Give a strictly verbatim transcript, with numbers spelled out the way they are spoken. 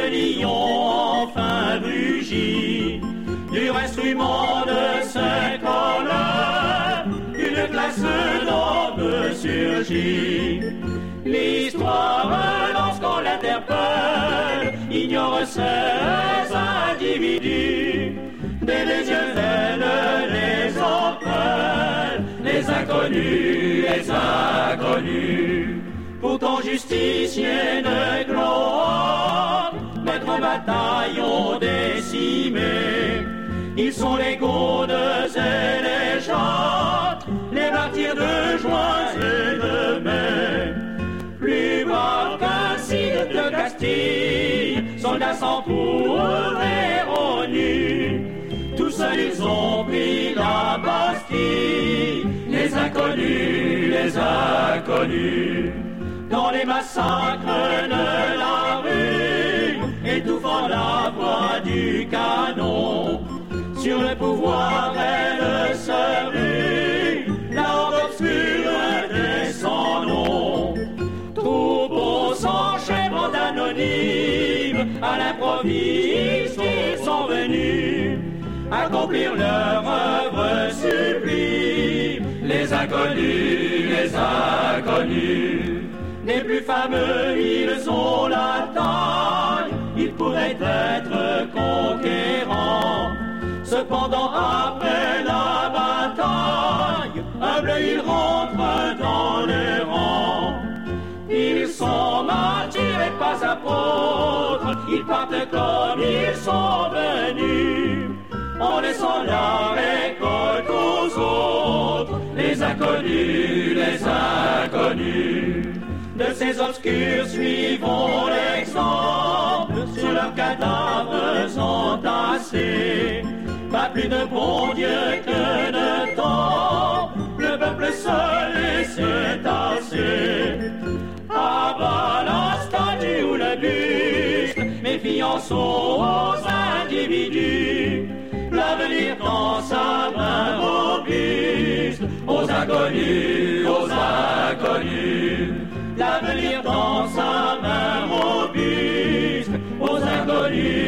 le lion enfin rugit, dur instrument de ce colère, une classe d'hommes surgit. L'histoire, lorsqu'on l'interpelle, ignore ces individus. Dès les yeux d'elle, les appelle, les inconnus, les inconnus. Pourtant justicier de gloire, maître en bataillon décimé, ils sont les Gaudes et les Jacques, les martyrs de juin et de mai. Plus bas qu'un cid de Castille, soldats sans pour et nus, tous seuls ils ont pris la Bastille, les inconnus, les inconnus. Dans les massacres de la rue, étouffant la voix du canon, sur le pouvoir elle se rue, la horde obscure des sans nom. Troupeaux s'enchaînant d'anonymes, à l'improviste ils sont venus accomplir leur œuvre sublime, les inconnus, les inconnus. Les plus fameux, ils ont la taille, ils pourraient être conquérants. Cependant, après la bataille, humbles, ils rentrent dans les rangs. Ils sont martyrs et pas apôtres, ils partent comme ils sont venus, en laissant la récolte aux autres, les inconnus, les inconnus. De ces obscurs suivons l'exemple, sur leurs cadavres entassés. Pas plus de bon Dieu que de temps, le peuple seul s'est tassé. Abat la statue ou le buste, méfiance aux individus. L'avenir dans sa main robuste, aux inconnus, aux inconnus. L'avenir dans sa main robuste, aux inconnus.